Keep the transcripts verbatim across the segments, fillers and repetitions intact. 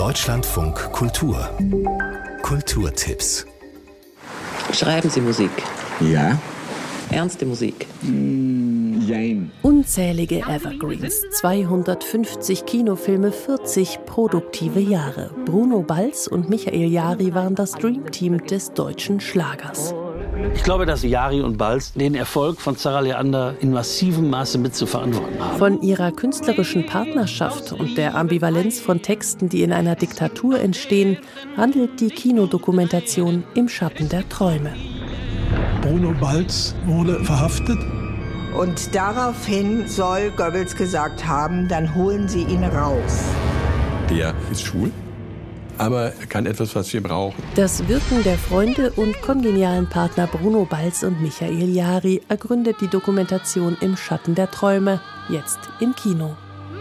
Deutschlandfunk Kultur. Kulturtipps. Schreiben Sie Musik? Ja. Ernste Musik? Mm, jein. Unzählige Evergreens, zweihundertfünfzig Kinofilme, vierzig produktive Jahre. Bruno Balz und Michael Jari waren das Dreamteam des deutschen Schlagers. Ich glaube, dass Jari und Balz den Erfolg von Zarah Leander in massivem Maße mit zu verantworten haben. Von ihrer künstlerischen Partnerschaft und der Ambivalenz von Texten, die in einer Diktatur entstehen, handelt die Kinodokumentation Im Schatten der Träume. Bruno Balz wurde verhaftet. Und daraufhin soll Goebbels gesagt haben, dann holen Sie ihn raus. Der ist schwul, aber er kann etwas, was wir brauchen. Das Wirken der Freunde und kongenialen Partner Bruno Balz und Michael Jari ergründet die Dokumentation Im Schatten der Träume, jetzt im Kino.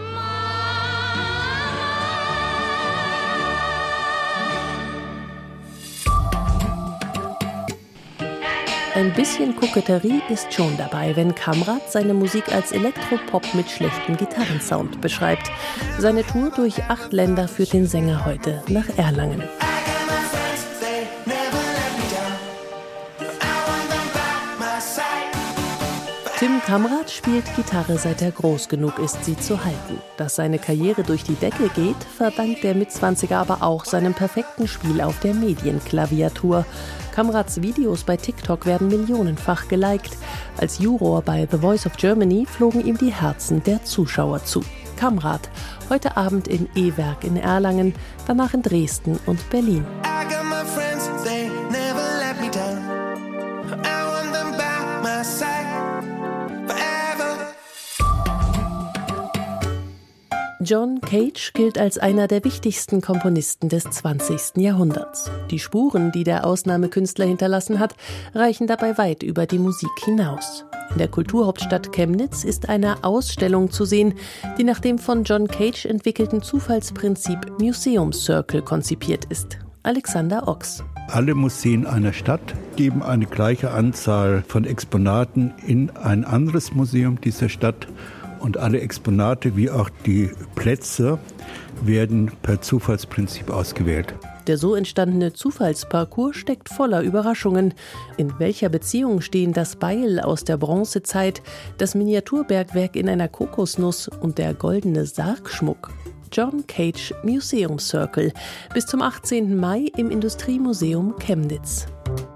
Ein bisschen Koketterie ist schon dabei, wenn Kamrat seine Musik als Elektropop mit schlechtem Gitarrensound beschreibt. Seine Tour durch acht Länder führt den Sänger heute nach Erlangen. Tim Kamrat spielt Gitarre, seit er groß genug ist, sie zu halten. Dass seine Karriere durch die Decke geht, verdankt der Mitzwanziger aber auch seinem perfekten Spiel auf der Medienklaviatur. Kamrats Videos bei TikTok werden millionenfach geliked. Als Juror bei The Voice of Germany flogen ihm die Herzen der Zuschauer zu. Kamrat, heute Abend in E-Werk in Erlangen, danach in Dresden und Berlin. John Cage gilt als einer der wichtigsten Komponisten des zwanzigsten Jahrhunderts. Die Spuren, die der Ausnahmekünstler hinterlassen hat, reichen dabei weit über die Musik hinaus. In der Kulturhauptstadt Chemnitz ist eine Ausstellung zu sehen, die nach dem von John Cage entwickelten Zufallsprinzip Museum Circle konzipiert ist. Alexander Ochs. Alle Museen einer Stadt geben eine gleiche Anzahl von Exponaten in ein anderes Museum dieser Stadt. Und alle Exponate wie auch die Plätze werden per Zufallsprinzip ausgewählt. Der so entstandene Zufallsparcours steckt voller Überraschungen. In welcher Beziehung stehen das Beil aus der Bronzezeit, das Miniaturbergwerk in einer Kokosnuss und der goldene Sargschmuck? John Cage Museum Circle bis zum achtzehnten Mai im Industriemuseum Chemnitz.